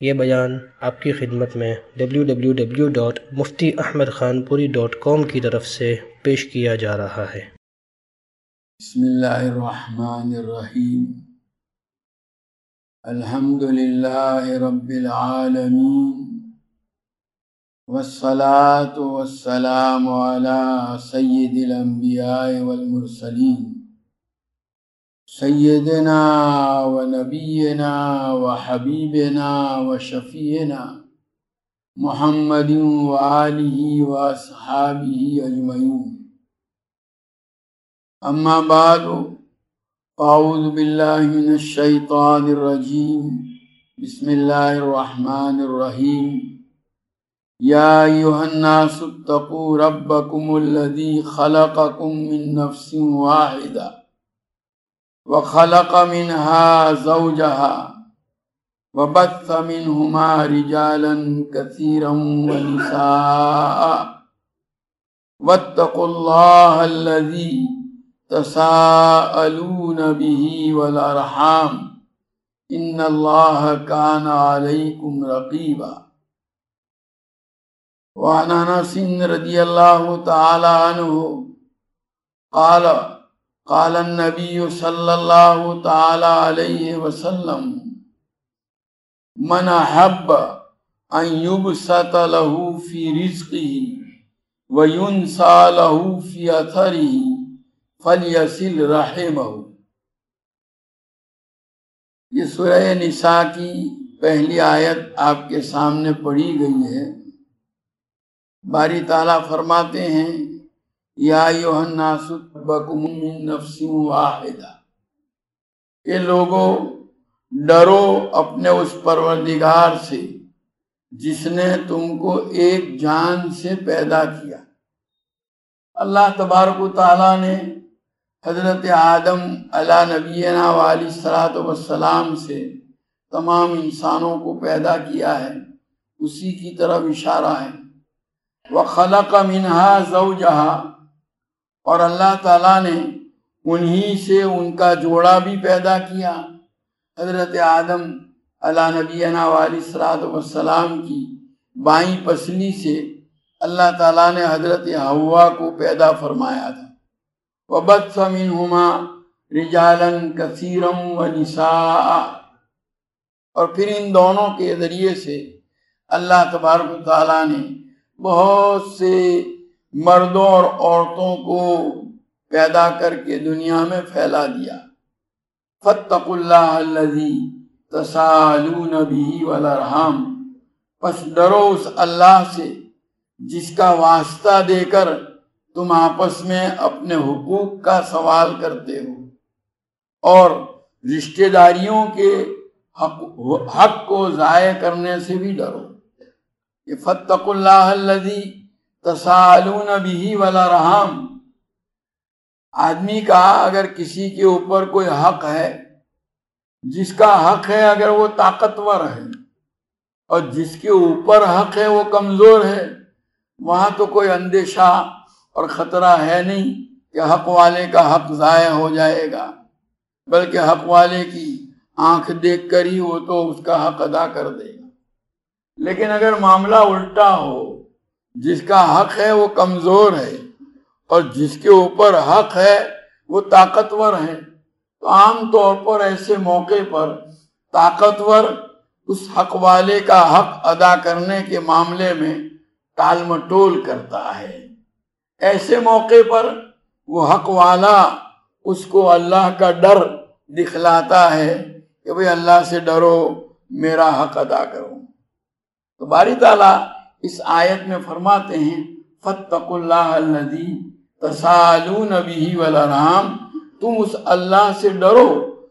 یہ بیان آپ کی خدمت میں www.muftiahmedkhanpuri.com کی طرف سے پیش کیا جا رہا ہے۔ بسم اللہ الرحمن الرحیم۔ الحمد للہ رب العالمین، والصلاة والسلام علی سید الانبیاء والمرسلین، سیدنا و نبینا و حبیبنا و شفیعنا محمد و آلہ و اصحابہ اجمعین۔ اما بعد، اعوذ باللہ من الشیطان الرجیم، بسم اللہ الرحمن الرحیم۔ یا ایھا الناس اتقوا ربکم الذی خلقکم من نفس واحدہ وخلق منها زوجها وبث منهما رجالا كثيرا ونساء واتقوا الله الذي تساءلون به والأرحام إن الله كان عليكم رقيبا۔ وعن أنس رضي الله تعالى عنه قال النبي صلى الله تعالى عليه وسلم: من أحب أن يبسط له في رزقه وينسى له في أثره فليصل رحمه۔ یہ سورہ نساء کی پہلی آیت آپ کے سامنے پڑھی گئی ہے۔ باری تعالیٰ فرماتے ہیں: یا ایھا الناس ربکم من نفس واحدہ، کہ لوگوں ڈرو اپنے اس پروردگار سے جس نے تم کو ایک جان سے پیدا کیا۔ اللہ تبارک و تعالیٰ نے حضرت آدم علی نبینا وعلیہ الصلوۃ والسلام سے تمام انسانوں کو پیدا کیا ہے، اسی کی طرف اشارہ ہے۔ وَخَلَقَ مِنْهَا زَوْجَهَا، اور اللہ تعالیٰ نے انہی سے ان کا جوڑا بھی پیدا کیا۔ حضرت آدم علی نبینا علیہ الصلوۃ والسلام کی بائیں پسلی سے اللہ تعالیٰ نے حضرت حوا کو پیدا فرمایا تھا۔ وَبَثَّ مِنْهُمَا رِجَالًا كَثِيرًا وَنِسَاءً، اور پھر ان دونوں کے ذریعے سے اللہ تبارک و تعالیٰ نے بہت سے مردوں اور عورتوں کو پیدا کر کے دنیا میں پھیلا دیا۔ فَاتَّقُوا اللَّهَ الَّذِي تَسَاءَلُونَ بِهِ وَالْأَرْحَامَ، پس ڈرو اس اللہ سے جس کا واسطہ دے کر تم آپس میں اپنے حقوق کا سوال کرتے ہو، اور رشتہ داریوں کے حق کو ضائع کرنے سے بھی ڈرو۔ یہ فَاتَّقُوا اللَّهَ الَّذِي تَسَاءَلُونَ بِهِ وَالْأَرْحَامَ، آدمی کا اگر کسی کے اوپر کوئی حق ہے، جس کا حق ہے اگر وہ طاقتور ہے اور جس کے اوپر حق ہے وہ کمزور ہے، وہاں تو کوئی اندیشہ اور خطرہ ہے نہیں کہ حق والے کا حق ضائع ہو جائے گا، بلکہ حق والے کی آنکھ دیکھ کر ہی وہ تو اس کا حق ادا کر دے گا۔ لیکن اگر معاملہ الٹا ہو، جس کا حق ہے وہ کمزور ہے اور جس کے اوپر حق ہے وہ طاقتور ہے، تو عام طور پر ایسے موقع پر طاقتور اس حق والے کا حق ادا کرنے کے معاملے میں ٹال مٹول کرتا ہے۔ ایسے موقع پر وہ حق والا اس کو اللہ کا ڈر دکھلاتا ہے کہ بھئی اللہ سے ڈرو، میرا حق ادا کرو۔ تو باری تعالیٰ اس آیت میں فرماتے ہیں: فَاتَّقُوا اللَّهَ الَّذِي تَسَاءَلُونَ بِهِ وَالْأَرْحَامَ، تم اس اللہ سے ڈرو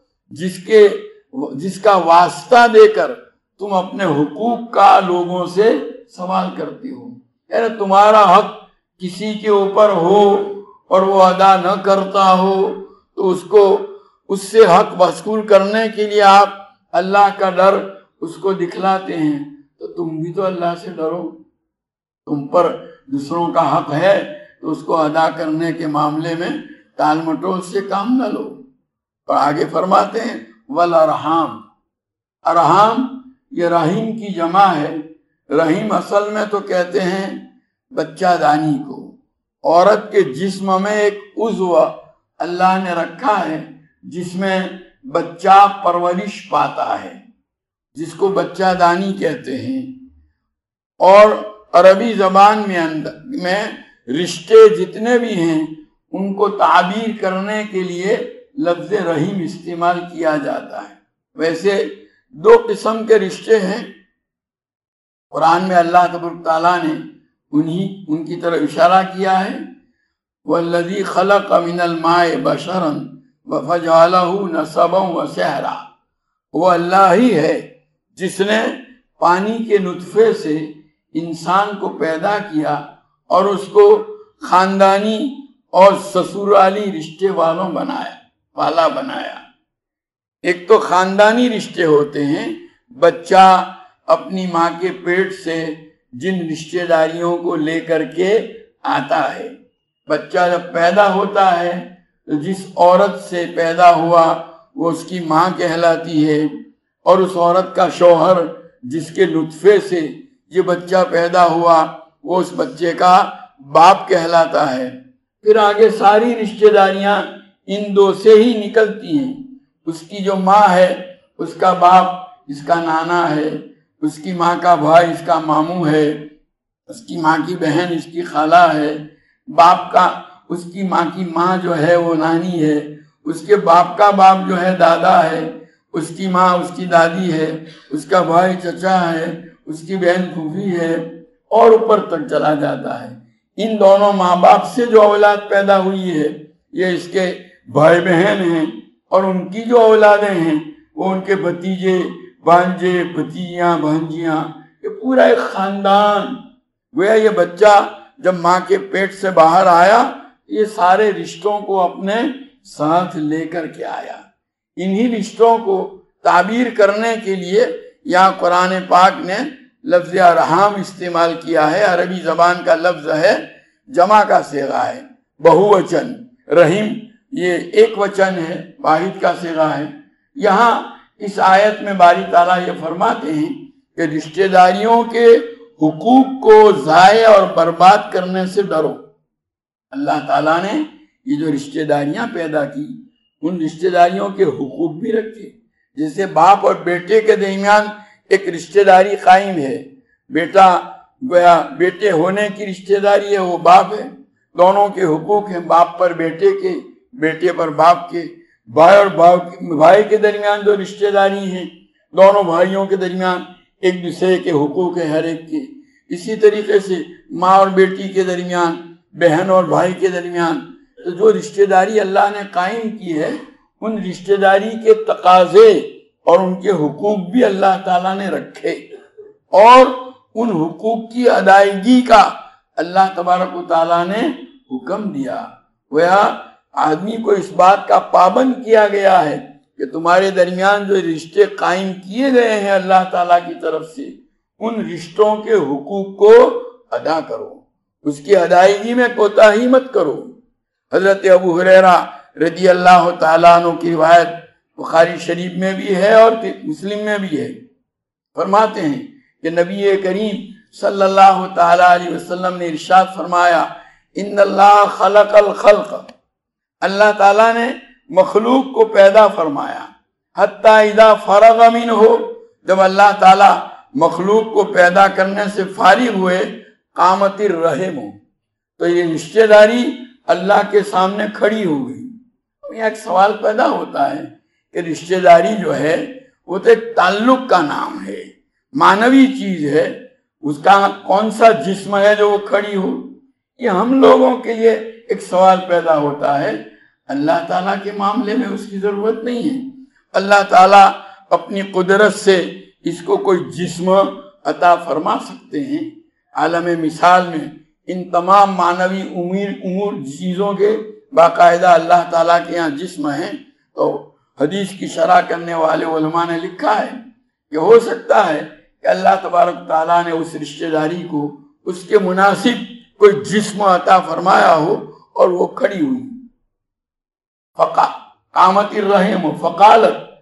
جس کا واسطہ دے کر تم اپنے حقوق کا لوگوں سے سوال کرتے ہو۔ یعنی تمہارا حق کسی کے اوپر ہو اور وہ ادا نہ کرتا ہو تو اس سے حق وصول کرنے کے لیے آپ اللہ کا ڈر اس کو دکھلاتے ہیں، تو تم بھی تو اللہ سے ڈرو۔ تم پر دوسروں کا حق ہے تو اس کو ادا کرنے کے معاملے میں ٹال مٹول سے کام نہ لو۔ اور آگے فرماتے ہیں والارحام، ارحام یہ رحیم کی جمع ہے۔ رحیم اصل میں تو کہتے ہیں بچہ دانی کو۔ عورت کے جسم میں ایک عضو اللہ نے رکھا ہے جس میں بچہ پرورش پاتا ہے، جس کو بچہ دانی کہتے ہیں۔ اور عربی زبان میں رشتے جتنے بھی ہیں ان کو تعبیر کرنے کے لیے لفظ رحیم استعمال کیا جاتا ہے۔ ویسے دو قسم کے رشتے ہیں، قرآن میں اللہ تبارک تعالیٰ نے ان کی طرف اشارہ کیا ہے۔ وَالَّذِي خَلَقَ مِنَ الْمَاءِ بَشَرًا وَفَجَعَلَهُ نَسَبًا وَسِحْرًا، وہ اللہ ہی ہے جس نے پانی کے نطفے سے انسان کو پیدا کیا اور اس کو خاندانی اور سسرالی رشتے والا بنایا۔ ایک تو خاندانی رشتے ہوتے ہیں، بچہ اپنی ماں کے پیٹ سے جن رشتے داریوں کو لے کر کے آتا ہے۔ بچہ جب پیدا ہوتا ہے تو جس عورت سے پیدا ہوا وہ اس کی ماں کہلاتی ہے، اور اس عورت کا شوہر جس کے نطفے سے یہ بچہ پیدا ہوا وہ اس بچے کا باپ کہلاتا ہے۔ پھر آگے ساری رشتے داریاں ان دو سے ہی نکلتی ہیں۔ اس کی جو ماں ہے اس کا باپ اس کا نانا ہے، اس کی ماں کا بھائی اس کا ماموں ہے، اس کی ماں کی بہن اس کی خالہ ہے، باپ کا اس کی ماں کی ماں جو ہے وہ نانی ہے، اس کے باپ کا باپ جو ہے دادا ہے، اس کی ماں اس کی دادی ہے، اس کا بھائی چچا ہے، اس کی بہن پھوپھی ہے، اور اوپر تک چلا جاتا ہے۔ ان دونوں ماں باپ سے جو اولاد پیدا ہوئی ہے یہ اس کے بھائی بہن ہیں، اور ان کی جو اولادیں ہیں وہ ان کے بھتیجے بھانجے بھتیجیاں بھانجیاں، یہ پورا ایک خاندان۔ گویا یہ بچہ جب ماں کے پیٹ سے باہر آیا یہ سارے رشتوں کو اپنے ساتھ لے کر کے آیا۔ انہی رشتوں کو تعبیر کرنے کے لیے یہاں قرآن پاک نے لفظ ارحام استعمال کیا ہے۔ عربی زبان کا لفظ ہے، جمع کا صیغہ ہے، بہووچن۔ رحیم یہ ایک وچن ہے، واحد کا صیغہ ہے۔ یہاں اس آیت میں باری تعالیٰ یہ فرماتے ہیں کہ رشتہ داریوں کے حقوق کو ضائع اور برباد کرنے سے ڈرو۔ اللہ تعالیٰ نے یہ جو رشتہ داریاں پیدا کی ان رشتہ داریوں کے حقوق بھی رکھے، جیسے باپ اور بیٹے کے درمیان ایک رشتہ داری قائم ہے۔ بیٹا گویا بیٹے ہونے کی رشتہ داری ہے، وہ باپ ہے، دونوں کے حقوق ہیں، باپ پر بیٹے کے، بیٹے پر باپ کے۔ بھائی اور بھائی کے درمیان جو رشتہ داری ہیں، دونوں بھائیوں کے درمیان ایک دوسرے کے حقوق ہیں ہر ایک کے۔ اسی طریقے سے ماں اور بیٹی کے درمیان، بہن اور بھائی کے درمیان تو جو رشتہ داری اللہ نے قائم کی ہے ان رشتہ داری کے تقاضے اور ان کے حقوق بھی اللہ تعالیٰ نے رکھے، اور ان حقوق کی ادائیگی کا اللہ تبارک و تعالیٰ نے حکم دیا۔ گویا آدمی کو اس بات کا پابند کیا گیا ہے کہ تمہارے درمیان جو رشتے قائم کیے گئے ہیں اللہ تعالیٰ کی طرف سے ان رشتوں کے حقوق کو ادا کرو، اس کی ادائیگی میں کوتاہی مت کرو۔ حضرت ابو ہریرہ رضی اللہ تعالیٰ عنہ کی روایت بخاری شریف میں بھی ہے اور مسلم میں بھی ہے، فرماتے ہیں کہ نبی کریم صلی اللہ تعالیٰ علیہ وسلم نے ارشاد فرمایا، ان اللہ خلق الخلق، اللہ تعالیٰ نے مخلوق کو پیدا فرمایا، حتی اذا فرغ منہ، جب اللہ تعالیٰ مخلوق کو پیدا کرنے سے فارغ ہوئے، قامت الرحم، تو یہ رشتہ داری اللہ کے سامنے کھڑی ہو گئی۔ یہاں ایک سوال پیدا ہوتا ہے کہ رشتہ داری جو ہے وہ تو ایک تعلق کا نام ہے، معنوی چیز ہے، اس کا کون سا جسم ہے جو وہ کھڑی ہو؟ یہ ہم لوگوں کے لیے ایک سوال پیدا ہوتا ہے۔ اللہ تعالیٰ کے معاملے میں اس کی ضرورت نہیں ہے۔ اللہ تعالیٰ اپنی قدرت سے اس کو کوئی جسم عطا فرما سکتے ہیں۔ عالم مثال میں ان تمام معنوی امور چیزوں کے باقاعدہ اللہ تعالیٰ کے یہاں جسم ہیں۔ تو حدیث کی شرح کرنے والے علماء نے لکھا ہے کہ ہو سکتا ہے کہ اللہ تبارک تعالیٰ نے اس رشتہ داری کو اس کے مناسب کوئی جسم عطا فرمایا ہو اور وہ کھڑی ہوئی۔ قامت الرحم فقالت،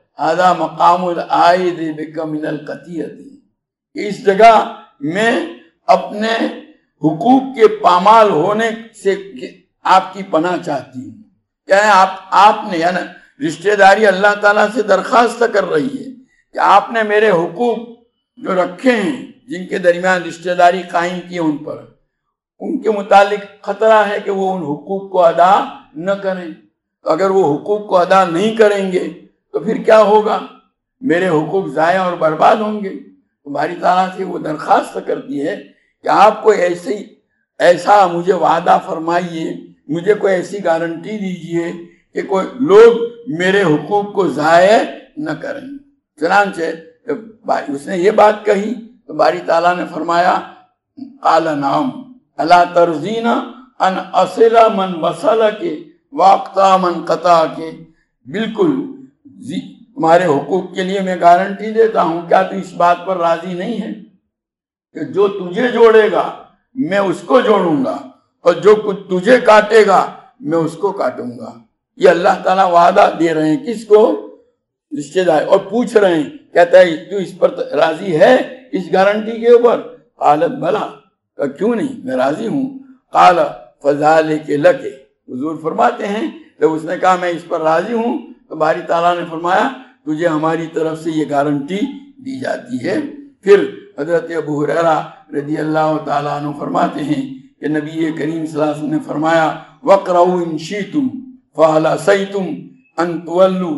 ھذا مقام العائد بک من القطیعۃ، اس جگہ میں اپنے حقوق کے پامال ہونے سے آپ کی پناہ چاہتی ہوں۔ کیا ہے آپ نے یعنی رشتہ داری اللہ تعالیٰ سے درخواست کر رہی ہے کہ آپ نے میرے حقوق جو رکھے ہیں، جن کے درمیان رشتہ داری قائم کی ان پر، ان کے متعلق خطرہ ہے کہ وہ ان حقوق کو ادا نہ کریں۔ تو اگر وہ حقوق کو ادا نہیں کریں گے تو پھر کیا ہوگا؟ میرے حقوق ضائع اور برباد ہوں گے۔ تمہاری تعالیٰ سے وہ درخواست کرتی ہے کہ آپ کو ایسا مجھے وعدہ فرمائیے، مجھے کوئی ایسی گارنٹی دیجئے کہ کوئی لوگ میرے حقوق کو ضائع نہ کریں۔ چنانچہ اس نے یہ بات کہی تو باری تعالیٰ نے فرمایا قال نعم الا ترضین ان اصل من وصل کے واقطع من قطع کے، بالکل تمہارے حقوق کے لیے میں گارنٹی دیتا ہوں، کیا تو اس بات پر راضی نہیں ہے کہ جو تجھے جوڑے گا میں اس کو جوڑوں گا، اور جو کچھ تجھے کاٹے گا میں اس کو کاٹوں گا۔ یہ اللہ تعالیٰ وعدہ دے رہے ہیں کس کو؟ رشتہ دار، اور پوچھ رہے ہیں، کہتا ہے تو اس پر راضی ہے اس گارنٹی کے اوپر؟ قالت بلا، کہ کیوں نہیں، میں راضی ہوں۔ قال فذلک لک، حضور فرماتے ہیں جب اس نے کہا میں اس پر راضی ہوں تو باری تعالیٰ نے فرمایا تجھے ہماری طرف سے یہ گارنٹی دی جاتی ہے۔ پھر حضرت ابو ہریرہ رضی اللہ تعالیٰ عنہ فرماتے ہیں کہ نبی کریم صلی اللہ علیہ وسلم نے فرمایا وَقْرَوْا إِن شِئْتُمْ فَهَلْ عَصَيْتُمْ أَن تُوَلُّوا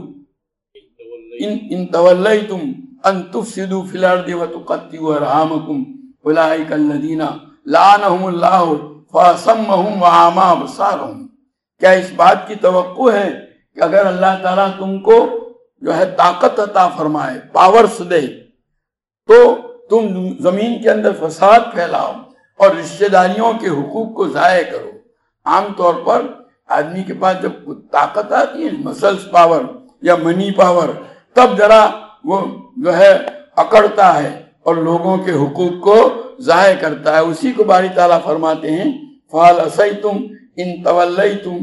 إِن تَوَلَّيْتُمْ أَن تُفْسِدُوا فِي الْأَرْضِ وَتُقَطِّعُوا أَرْحَامَكُمْ أُولَٰئِكَ الَّذِينَ لَعَنَهُمُ اللَّهُ فَأَصَمَّهُمْ وَأَعْمَىٰ أَبْصَارَهُمْ۔ کیا اس بات کی توقع ہے کہ اگر اللہ تعالیٰ تم کو جو ہے طاقت عطا فرمائے، پاورز دے، تو تم زمین کے اندر فساد پھیلاؤ اور رشتہ داریوں کے حقوق کو ضائع کرو؟ عام طور پر آدمی کے پاس جب طاقت آتی ہے، مسلس پاور یا منی پاور، تب ذرا وہ جو ہے اکڑتا ہے اور لوگوں کے حقوق کو ضائع کرتا ہے۔ اسی کو باری تعالیٰ فرماتے ہیں فَهَلْ عَصَيْتُمْ إِن تَوَلَّيْتُمْ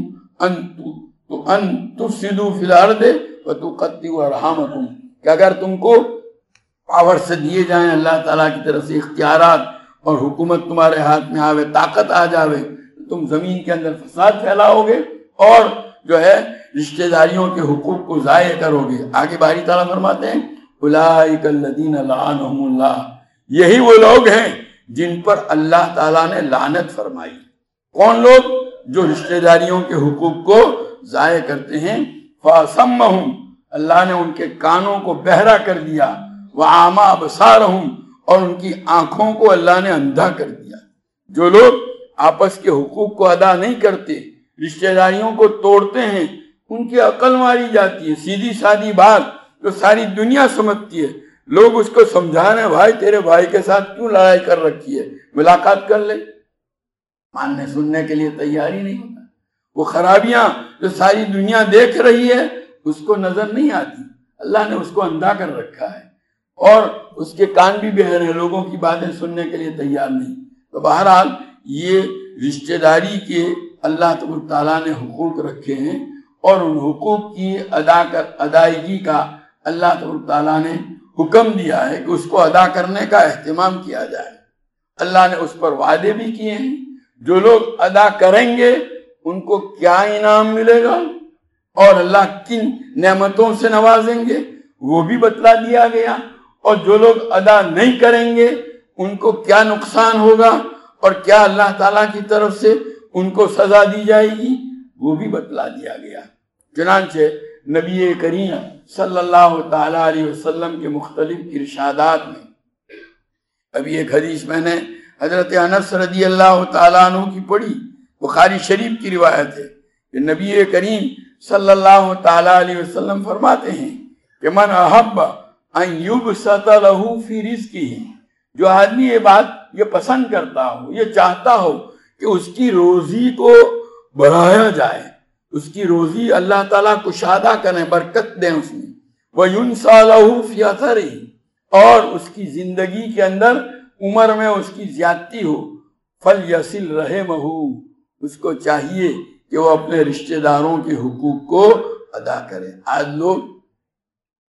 أَن تُفْسِدُوا فِي الْأَرْضِ وَتُقَطِّعُوا أَرْحَامَكُمْ، کہ اگر تم کو پاور سے دیے جائیں اللہ تعالیٰ کی طرف سے اختیارات اور حکومت تمہارے ہاتھ میں آوے، طاقت آ جاوے، تم زمین کے اندر فساد پھیلاؤ گے اور جو ہے رشتہ داریوں کے حقوق کو ضائع کرو گے۔ آگے باری تعالیٰ فرماتے ہیں اولئک الذین لعنہم اللہ، یہی وہ لوگ ہیں جن پر اللہ تعالیٰ نے لعنت فرمائی۔ کون لوگ؟ جو رشتہ داریوں کے حقوق کو ضائع کرتے ہیں۔ فَأَصَمَّهُمْ، اللہ نے ان کے کانوں کو بہرا کر دیا، وَأَعْمَىٰ أَبْصَارَهُمْ، اور ان کی آنکھوں کو اللہ نے اندھا کر دیا۔ جو لوگ آپس کے حقوق کو ادا نہیں کرتے، رشتہ داریوں کو توڑتے ہیں، ان کی عقل ماری جاتی ہے۔ سیدھی سادی بات جو ساری دنیا سمجھتی ہے، لوگ اس کو سمجھا رہے ہیں بھائی تیرے بھائی کے ساتھ کیوں لڑائی کر رکھی ہے، ملاقات کر لے، ماننے سننے کے لیے تیار ہی نہیں ہوتا۔ وہ خرابیاں جو ساری دنیا دیکھ رہی ہے اس کو نظر نہیں آتی، اللہ نے اس کو اندھا کر رکھا ہے، اور اس کے کان بھی بہرے ہیں، لوگوں کی باتیں سننے کے لیے تیار نہیں۔ تو بہرحال یہ رشتہ داری کے اللہ تبارک تعالیٰ نے حقوق رکھے ہیں، اور ان حقوق کی ادائیگی کا اللہ تبارک تعالیٰ نے حکم دیا ہے کہ اس کو ادا کرنے کا اہتمام کیا جائے۔ اللہ نے اس پر وعدے بھی کیے ہیں، جو لوگ ادا کریں گے ان کو کیا انعام ملے گا اور اللہ کن نعمتوں سے نوازیں گے وہ بھی بتلا دیا گیا، اور جو لوگ ادا نہیں کریں گے ان کو کیا نقصان ہوگا اور کیا اللہ تعالیٰ کی طرف سے ان کو سزا دی جائے گی وہ بھی بتلا دیا گیا۔ چنانچہ نبی کریم صلی اللہ تعالیٰ علیہ وسلم کے مختلف ارشادات میں، ابھی ایک حدیث میں نے حضرت انس رضی اللہ تعالیٰ عنہ کی پڑھی، بخاری شریف کی روایت ہے کہ نبی کریم صلی اللہ تعالیٰ علیہ وسلم فرماتے ہیں کہ من احب ان یبسط لہ فی رزقہ، جو آدمی یہ پسند کرتا ہو، یہ چاہتا ہو کہ اس کی روزی کو بڑھایا جائے، اس کی روزی اللہ تعالیٰ کشادہ کریں، برکت دیں اس میں، وَيُنْسَى لَهُ فِي أَثَرِهِ، اور اس کی زندگی کے اندر عمر میں اس کی زیادتی ہو، فَلْيَصِلْ رَحِمَهُ، اس کو چاہیے کہ وہ اپنے رشتہ داروں کے حقوق کو ادا کرے۔ آج لوگ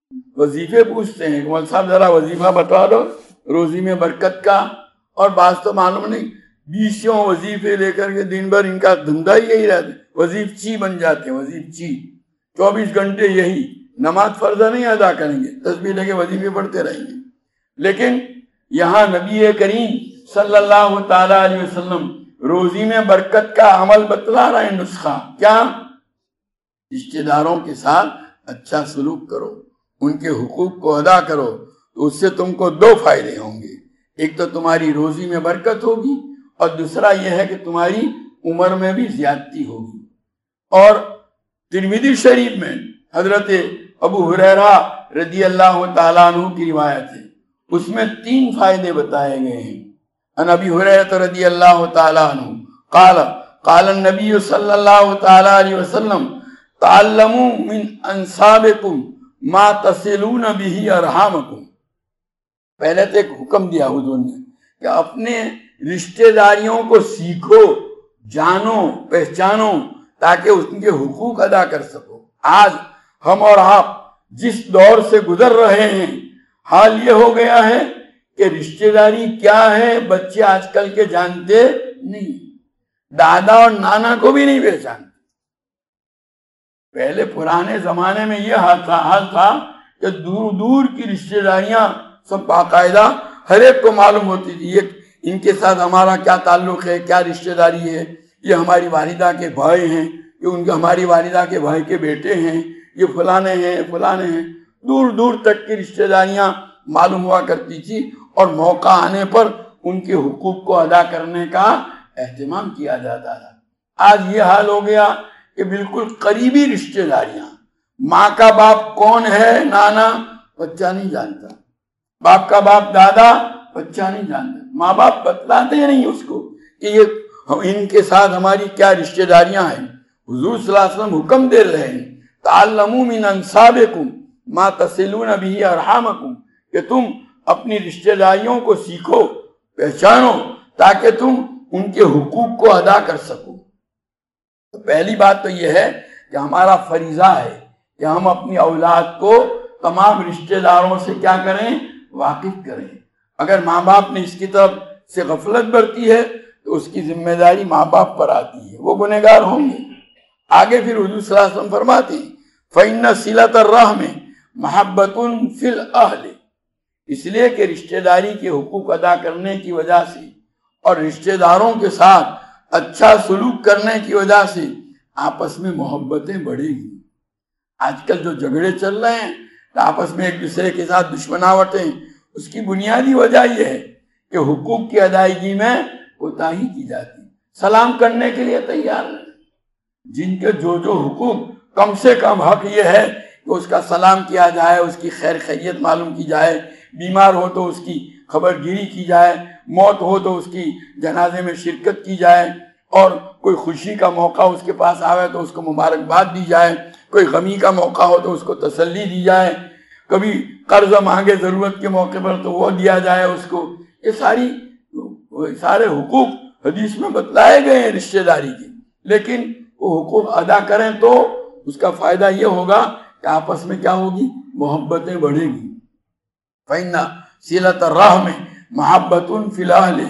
وظیفے پوچھتے ہیں کہ مول صاحب ذرا وظیفہ بتا دو روزی میں برکت کا، اور بعض تو معلوم نہیں 20 وظیفے لے کر کے دن بھر ان کا دھندا ہی یہی رہتا ہے، وظیف چی بن جاتے ہیں، وظیف چی 24 گھنٹے یہی، نماز فرضہ نہیں ادا کریں گے، تسبیح لے کے وظیفے پڑھتے رہیں گے۔ لیکن یہاں نبی کریم صلی اللہ تعالی علیہ وسلم روزی میں برکت کا عمل بتلا رہے ہیں، نسخہ کیا؟ رشتہ داروں کے ساتھ اچھا سلوک کرو، ان کے حقوق کو ادا کرو، تو اس سے تم کو 2 فائدے ہوں گے، ایک تو تمہاری روزی میں برکت ہوگی، اور دوسرا یہ ہے کہ تمہاری عمر میں بھی زیادتی ہوگی۔ اور ترمذی شریف میں حضرت ابو ہریرہ رضی اللہ تعالیٰ عنہ کی روایت ہے، اس میں 3 فائدے بتائے گئے ہیں۔ ان ابی ہریرہ رضی اللہ تعالیٰ عنہ قال النبی صلی اللہ تعالیٰ علیہ وسلم تعلموا من انصابکم ما تصلون به ارحامکم۔ پہلے تو ایک حکم دیا حضور نے کہ اپنے رشتہ داریوں کو سیکھو، جانو، پہچانو، تاکہ ان کے حقوق ادا کر سکو۔ آج ہم اور آپ جس دور سے گزر رہے ہیں، حال یہ ہو گیا ہے کہ رشتہ داری کیا ہے بچے آج کل کے جانتے نہیں، دادا اور نانا کو بھی نہیں پہچانتے۔ پہلے پرانے زمانے میں یہ حال تھا کہ دور دور کی رشتہ داریاں سب باقاعدہ ہر ایک کو معلوم ہوتی تھی، یہ ان کے ساتھ ہمارا کیا تعلق ہے، کیا رشتہ داری ہے، یہ ہماری والدہ کے بھائی ہیں، یہ ہماری والدہ کے بھائی کے بیٹے ہیں، یہ فلانے ہیں فلانے ہیں، دور دور تک کی رشتہ داریاں معلوم ہوا کرتی تھی، اور موقع آنے پر ان کے حقوق کو ادا کرنے کا اہتمام کیا جاتا تھا۔ آج یہ حال ہو گیا کہ بالکل قریبی رشتہ داریاں، ماں کا باپ کون ہے، نانا بچہ نہیں جانتا، باپ کا باپ دادا بچہ نہیں جانتا، ماں باپ بتلاتے نہیں اس کو کہ یہ ان کے ساتھ ہماری کیا رشتہ داریاں ہیں۔ حضور صلی اللہ علیہ وسلم حکم دے رہے ہیں تعلموا من انصابکم ما تصلون به ارحامکم، کہ تم اپنی رشتہ داریوں کو سیکھو، پہچانو، تاکہ تم ان کے حقوق کو ادا کر سکو۔ تو پہلی بات تو یہ ہے کہ ہمارا فریضہ ہے کہ ہم اپنی اولاد کو تمام رشتہ داروں سے کیا کریں، واقف کریں۔ اگر ماں باپ نے اس کی طرف سے غفلت برتی ہے تو اس کی ذمہ داری ماں باپ پر آتی ہے، وہ گنہگار ہوں گے۔ آگے پھر حضور صلی اللہ علیہ وسلم فرماتے ہیں فَإِنَّ صِلَةَ الرَّحْمِ مَحَبَّةٌ فِي الْأَهْلِ، اس لیے کہ رشتہ داری کے حقوق ادا کرنے کی وجہ سے اور رشتہ داروں کے ساتھ اچھا سلوک کرنے کی وجہ سے آپس میں محبتیں بڑھیں گی۔ آج کل جو جھگڑے چل رہے ہیں، آپس میں ایک دوسرے کے ساتھ دشمناوٹیں، اس کی بنیادی وجہ یہ ہے کہ حقوق کی ادائیگی میں کوتاہی کی جاتی، سلام کرنے کے لیے تیار نہیں۔ جن کے جو حقوق، کم سے کم حق یہ ہے کہ اس کا سلام کیا جائے، اس کی خیر خیریت معلوم کی جائے، بیمار ہو تو اس کی خبر گیری کی جائے، موت ہو تو اس کی جنازے میں شرکت کی جائے، اور کوئی خوشی کا موقع اس کے پاس آوے تو اس کو مبارکباد دی جائے، کوئی غمی کا موقع ہو تو اس کو تسلی دی جائے، کبھی قرض مانگے ضرورت کے موقع پر تو وہ دیا جائے اس کو۔ یہ سارے حقوق حدیث میں بتلائے گئے ہیں رشتہ داری کے، لیکن وہ حقوق ادا کریں تو اس کا فائدہ یہ ہوگا کہ آپس میں کیا ہوگی، محبتیں بڑھیں گی۔ فَإِنَّ صِلَةَ الرَّحْمِ مَحَبَّةٌ فِي الْأَهْلِ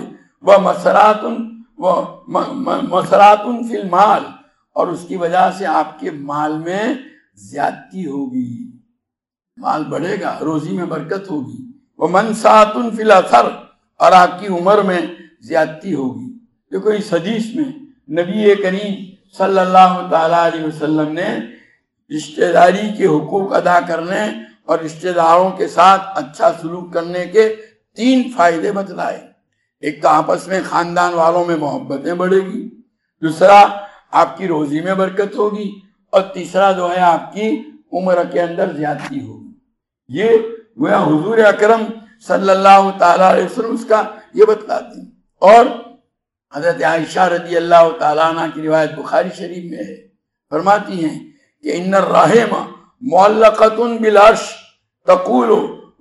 وَمَسْرَاتٌ فِي الْمَالِ، اور اس کی وجہ سے آپ کے مال میں زیادتی ہوگی، مال بڑھے گا، روزی میں برکت ہوگی۔ وَمَنْسَاتٌ فِي الْأَثَرِ، اور آپ کی عمر میں زیادتی ہوگی۔ دیکھو اس حدیث میں نبی کریم صلی اللہ تعالیٰ علیہ وسلم نے رشتہ داری کے حقوق ادا کرنے اور رشتہ داروں کے ساتھ اچھا سلوک کرنے کے 3 فائدے بتلائے۔ ایک تو آپس میں خاندان والوں میں محبتیں بڑھے گی، دوسرا آپ کی روزی میں برکت ہوگی، اور تیسرا جو ہے آپ کی عمر کے اندر زیادتی ہوگی۔ یہ گویا حضور اکرم صلی اللہ تعالیٰ علیہ وسلم اس کا یہ بتلاتے ہیں۔ اور حضرت عائشہ رضی اللہ تعالیٰ عنہ کی روایت بخاری شریف میں ہے، فرماتی ہیں کہ ان الرحم معلقۃ بالعرش تقول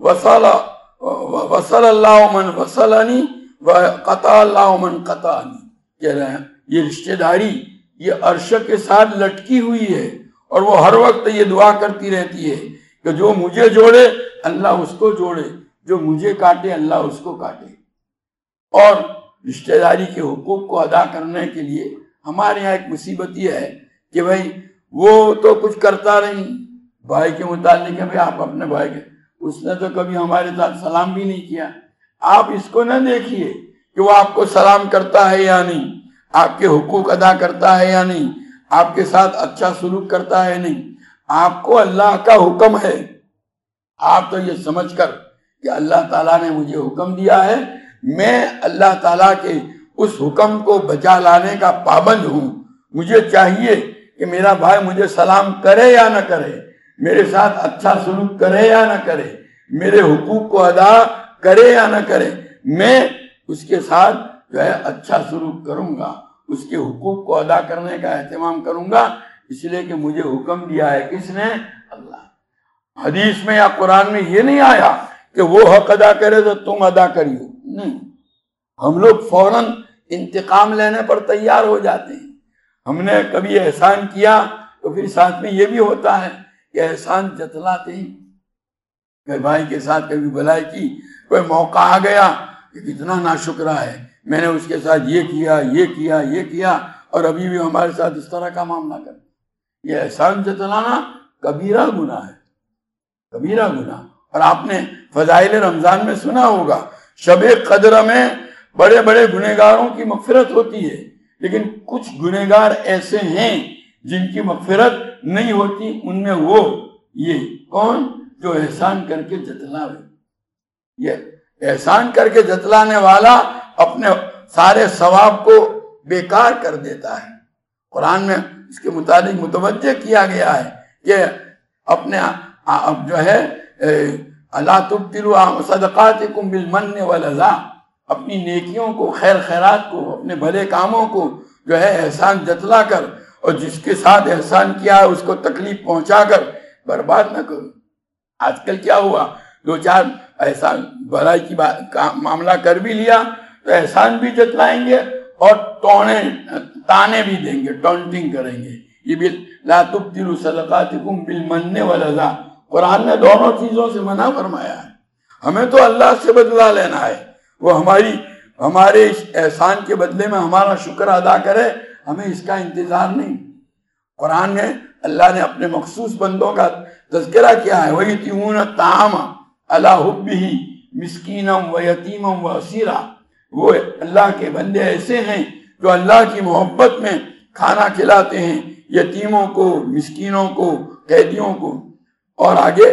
وصل اللہ من وصلنی وقطع اللہ من قطعنی، کہہ رہے ہیں یہ رشتہ داری یہ عرش کے ساتھ لٹکی ہوئی ہے، اور وہ ہر وقت یہ دعا کرتی رہتی ہے کہ کہ جو مجھے جوڑے اللہ اس کو جوڑے، جو مجھے کاٹے اللہ اس کو کاٹے۔ اور رشتہ داری کے حقوق کو ادا کرنے کے لیے ہمارے یہاں ایک مصیبت یہ ہے کہ بھائی وہ تو کچھ کرتا نہیں، بھائی کے متعلق ہے بھائی آپ اپنے بھائی کے، اس نے تو کبھی ہمارے ساتھ سلام بھی نہیں کیا۔ آپ اس کو نہ دیکھیے کہ وہ آپ کو سلام کرتا ہے یا نہیں، آپ کے حقوق ادا کرتا ہے یا نہیں، آپ کے ساتھ اچھا سلوک کرتا ہے نہیں۔ آپ کو اللہ کا حکم ہے، آپ تو یہ سمجھ کر کہ اللہ تعالیٰ نے مجھے حکم دیا ہے، میں اللہ تعالیٰ کے اس حکم کو بجا لانے کا پابند ہوں۔ مجھے چاہیے کہ میرا بھائی مجھے سلام کرے یا نہ کرے، میرے ساتھ اچھا سلوک کرے یا نہ کرے، میرے حقوق کو ادا کرے یا نہ کرے، میں اس کے ساتھ جو ہے اچھا سلوک کروں گا، اس کے حقوق کو ادا کرنے کا اہتمام کروں گا، اس لیے کہ مجھے حکم دیا ہے کس نے؟ اللہ۔ حدیث میں یا قرآن میں یہ نہیں آیا کہ وہ حق ادا کرے تو تم ادا کریو، نہیں۔ ہم لوگ فوراً انتقام لینے پر تیار ہو جاتے ہیں۔ ہم نے کبھی احسان کیا تو پھر ساتھ میں یہ بھی ہوتا ہے کہ احسان جتلاتے ہیں، کہ بھائی کے ساتھ کبھی بھلائی کی، کوئی موقع آ گیا کہ کتنا ناشکرہ ہے، میں نے اس کے ساتھ یہ کیا یہ کیا یہ کیا اور ابھی بھی ہمارے ساتھ اس طرح کا معاملہ کر۔ یہ احسان جتلانا کبیرہ گناہ ہے، کبیرہ گناہ۔ اور آپ نے فضائل رمضان میں سنا ہوگا، شب قدر میں بڑے بڑے گنہگاروں کی مغفرت ہوتی ہے، لیکن کچھ گنہگار ایسے ہیں جن کی مغفرت نہیں ہوتی، ان میں وہ یہ کون؟ جو احسان کر کے جتلاوے۔ یہ احسان کر کے جتلانے والا اپنے سارے ثواب کو بیکار کر دیتا ہے۔ قرآن میں اس کے متعلق متوجہ کیا گیا ہے کہ اپنے اب جو ہے الا تبطلوا صدقاتکم بالمن والاذی، اپنی نیکیوں کو، خیر خیرات کو، اپنے بھلے کاموں کو جو ہے احسان جتلا کر اور جس کے ساتھ احسان کیا ہے اس کو تکلیف پہنچا کر برباد نہ کرو۔ آج کل کیا ہوا، دو چار احسان بھلائی کی معاملہ کر بھی لیا تو احسان بھی جتلائیں گے اور تانے بھی دیں گے، ٹونٹنگ کریں گے۔ یہ بھی لا تبطلوا صدقاتکم بالمن والاذی، قرآن نے دونوں چیزوں سے منع فرمایا ہے۔ ہمیں تو اللہ سے بدلہ لینا ہے، وہ ہمارے اس احسان کے بدلے میں ہمارا شکر ادا کرے، ہمیں اس کا انتظار نہیں۔ قرآن میں اللہ نے اپنے مخصوص بندوں کا تذکرہ کیا ہے، وَيُطْعِمُونَ الطَّعَامَ عَلَىٰ حُبِّهِ مِسْكِينًا وَيَتِيمًا وَأَسِيرًا، وہ اللہ کے بندے ایسے ہیں جو اللہ کی محبت میں کھانا کھلاتے ہیں یتیموں کو، مسکینوں کو، قیدیوں کو۔ اور آگے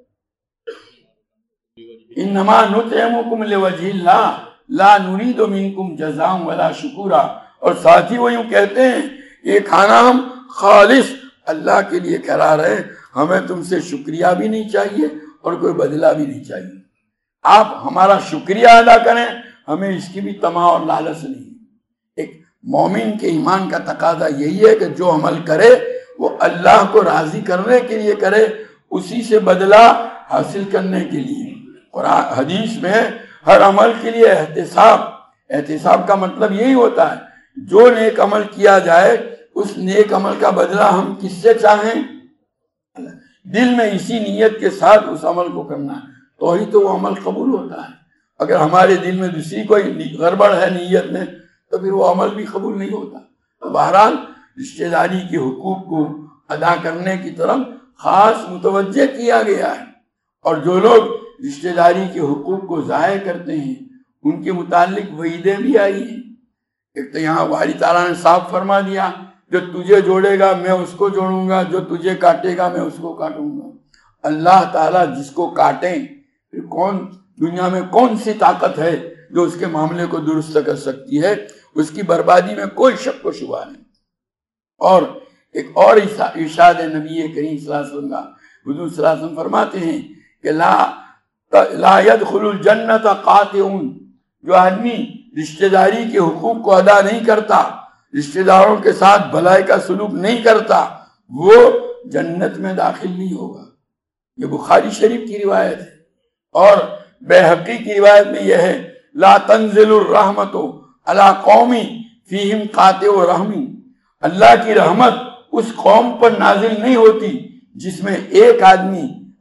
انما نطعمکم لوجہ اللہ لا نرید منکم جزاء ولا شکورا، اور ساتھ ہی وہ یوں کہتے ہیں یہ کھانا ہم خالص اللہ کے لیے کرا رہے ہیں، ہمیں تم سے شکریہ بھی نہیں چاہیے اور کوئی بدلہ بھی نہیں چاہیے، آپ ہمارا شکریہ ادا کریں، ہمیں اس کی بھی طمع اور لالچ نہیں۔ ایک مومن کے ایمان کا تقاضا یہی ہے کہ جو عمل کرے وہ اللہ کو راضی کرنے کے لیے کرے، اسی سے بدلہ حاصل کرنے کے لیے۔ قرآن حدیث میں ہر عمل کے لیے احتساب کا مطلب یہی ہوتا ہے جو نیک عمل کیا جائے اس نیک عمل کا بدلہ ہم کس سے چاہیں؟ دل میں اسی نیت کے ساتھ اس عمل کو کرنا ہے تو ہی تو وہ عمل قبول ہوتا ہے۔ اگر ہمارے دل میں دوسری کوئی گڑبڑ ہے نیت میں تو پھر وہ عمل بھی قبول نہیں ہوتا۔ تو بہرحال رشتہ داری کے حقوق کو ادا کرنے کی طرف خاص متوجہ کیا گیا ہے، اور جو لوگ رشتہ داری کے حقوق کو ضائع کرتے ہیں ان کے متعلق وعیدیں بھی آئی ہیں۔ ایک تو یہاں باری تعالیٰ نے صاف فرما دیا جو تجھے جوڑے گا میں اس کو جوڑوں گا، جو تجھے کاٹے گا میں اس کو کاٹوں گا۔ اللہ تعالیٰ جس کو کاٹیں پھر دنیا میں کون سی طاقت ہے جو اس کے معاملے کو درست کر سکتی ہے؟ اس کی بربادی میں کوئی شک و شبہ نہیں۔ اور ایک اور ارشاد نبی کریم صلی اللہ علیہ وسلم کا، حضور صلی اللہ علیہ وسلم فرماتے ہیں کہ لا يدخل الجنت قاطعون، جو آدمی رشتہ داری کے حقوق کو ادا نہیں کرتا، رشتہ داروں کے ساتھ بھلائی کا سلوک نہیں کرتا، وہ جنت میں داخل نہیں ہوگا۔ یہ بخاری شریف کی روایت ہے، اور بیہقی کی روایت میں یہ ہے لا تنزل الرحمت علی قوم فیہم قاطع رحم، اللہ کی رحمت اس قوم پر نازل نہیں ہوتی جس میں ایک آدمی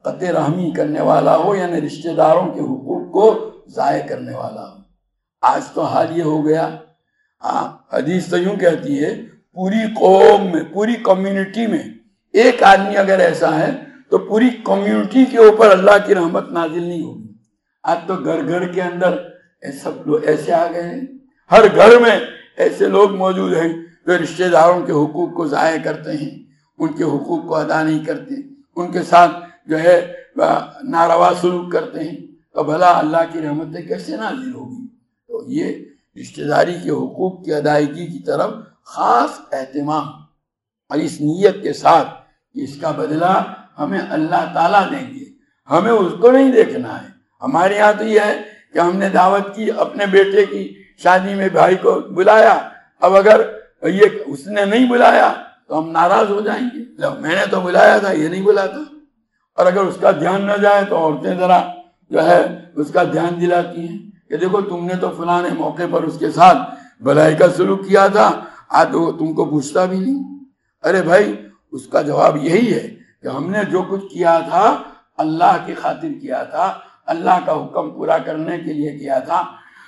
قطع رحمی کرنے والا ہو، یعنی رشتہ داروں کے حقوق کو ضائع کرنے والا ہو۔ آج تو حال یہ ہو گیا، حدیث تو یوں کہتی ہے پوری قوم میں، پوری کمیونٹی میں ایک آدمی اگر ایسا ہے تو پوری کمیونٹی کے اوپر اللہ کی رحمت نازل نہیں ہوگی۔ آج تو گھر گھر کے اندر سب لوگ ایسے آ گئے ہیں، ہر گھر میں ایسے لوگ موجود ہیں جو رشتہ داروں کے حقوق کو ضائع کرتے ہیں، ان کے حقوق کو ادا نہیں کرتے، ان کے ساتھ جو ہے ناروا سلوک کرتے ہیں، تو بھلا اللہ کی رحمتیں کیسے نازل ہوگی؟ تو یہ رشتہ داری کے حقوق کی ادائیگی کی طرف خاص اہتمام، اور اس نیت کے ساتھ کہ اس کا بدلہ ہمیں اللہ تعالیٰ دیں گے، ہمیں اس کو نہیں دیکھنا ہے۔ ہمارے یہاں تو یہ ہے کہ ہم نے دعوت کی، اپنے بیٹے کی شادی میں بھائی کو بلایا، اب اگر یہ اس نے نہیں بلایا تو ہم ناراض ہو جائیں گے، میں نے تو بلایا تھا، یہ نہیں بلاتا۔ اور اگر اس کا دھیان نہ جائے تو عورتیں ذرا جو ہے اس کا دھیان دلاتی ہیں کہ دیکھو تم نے تو فلاں موقع پر اس کے ساتھ بھلائی کا سلوک کیا تھا، آج وہ تم کو پوچھتا بھی نہیں۔ ارے بھائی، اس کا جواب یہی ہے کہ ہم نے جو کچھ کیا تھا اللہ کی خاطر کیا تھا، اللہ کا حکم پورا کرنے کے لیے کیا تھا،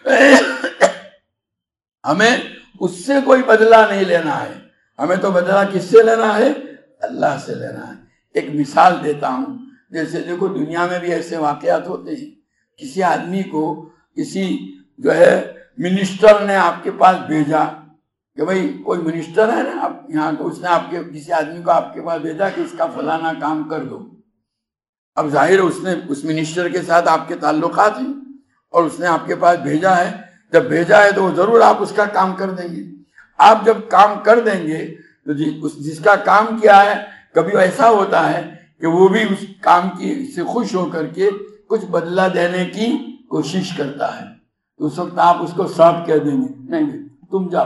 ہمیں اس سے کوئی بدلہ نہیں لینا ہے، ہمیں تو بدلہ کس سے لینا ہے؟ اللہ سے لینا ہے۔ ایک مثال دیتا ہوں، جیسے دیکھو دنیا میں بھی ایسے واقعات ہوتے ہیں، کسی آدمی کو کسی جو ہے منسٹر نے آپ کے پاس بھیجا کہ بھئی کوئی منسٹر ہے نا آپ یہاں کو، اس نے آپ کے کسی آدمی کو آپ کے پاس بھیجا کہ اس کا فلانا کام کر دو۔ اب ظاہر اس نے اس منسٹر کے ساتھ آپ کے تعلقات ہیں اور اس نے آپ کے پاس بھیجا ہے، جب بھیجا ہے تو ضرور آپ اس کا کام کر دیں گے۔ آپ جب کام کر دیں گے تو جس کا کام کیا ہے، کبھی ایسا ہوتا ہے کہ وہ بھی اس کام کی سے خوش ہو کر کے کچھ بدلہ دینے کی کوشش کرتا ہے، تو اس وقت آپ اس کو صاف کہہ دیں گے نہیں تم جاؤ،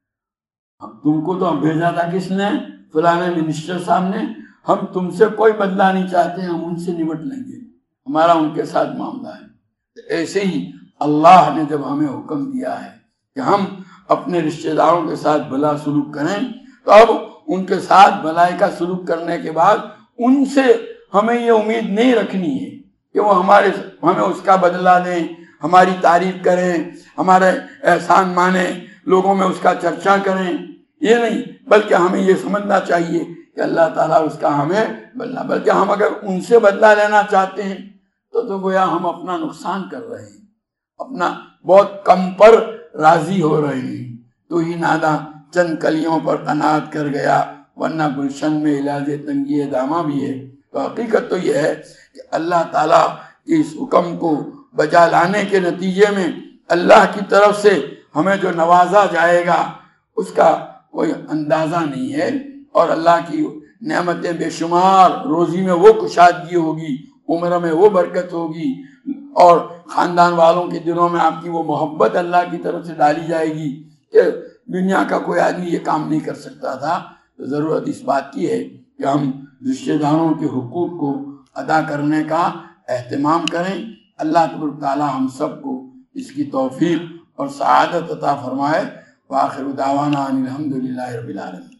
تم کو تو بھیجا تھا کس نے؟ فلانے منسٹر صاحب نے، ہم تم سے کوئی بدلہ نہیں چاہتے، ہم ان سے نمٹ لیں گے، ہمارا ان کے ساتھ معاملہ ہے۔ ایسے ہی اللہ نے جب ہمیں حکم دیا ہے کہ ہم اپنے رشتہ داروں کے ساتھ بھلا سلوک کریں، تو اب ان کے ساتھ بھلائی کا سلوک کرنے کے بعد ان سے ہمیں یہ امید نہیں رکھنی ہے کہ وہ ہمیں اس کا بدلہ دیں، ہماری تعریف کریں، ہمارے احسان مانیں، لوگوں میں اس کا چرچا کریں، یہ نہیں، بلکہ ہمیں یہ سمجھنا چاہیے کہ اللہ تعالیٰ اس کا ہمیں بدلہ، بلکہ ہم اگر ان سے بدلہ لینا چاہتے ہیں تو گویا ہم اپنا نقصان کر رہے ہیں، اپنا بہت کم پر راضی ہو رہے ہیں۔ تو ہی نادا چند کلیوں پر قناعت کر گیا، ورنہ گلشن میں علاج تنگی دامہ بھی ہے۔ تو حقیقت تو یہ ہے کہ اللہ تعالیٰ کے اس حکم کو بجا لانے کے نتیجے میں اللہ کی طرف سے ہمیں جو نوازا جائے گا اس کا کوئی اندازہ نہیں ہے، اور اللہ کی نعمتیں بے شمار، روزی میں وہ کشادگی ہوگی، عمر میں وہ برکت ہوگی، اور خاندان والوں کے دلوں میں آپ کی وہ محبت اللہ کی طرف سے ڈالی جائے گی کہ دنیا کا کوئی آدمی یہ کام نہیں کر سکتا تھا۔ تو ضرورت اس بات کی ہے کہ ہم رشتہ داروں کے حقوق کو ادا کرنے کا اہتمام کریں۔ اللہ تبارک تعالیٰ ہم سب کو اس کی توفیق اور سعادت عطا فرمائے۔ وآخر دعوانا ان الحمدللہ رب العالمین۔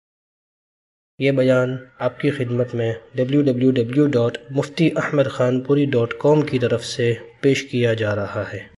یہ بیان آپ کی خدمت میں www.muftiahmedkhanpuri.com کی طرف سے پیش کیا جا رہا ہے۔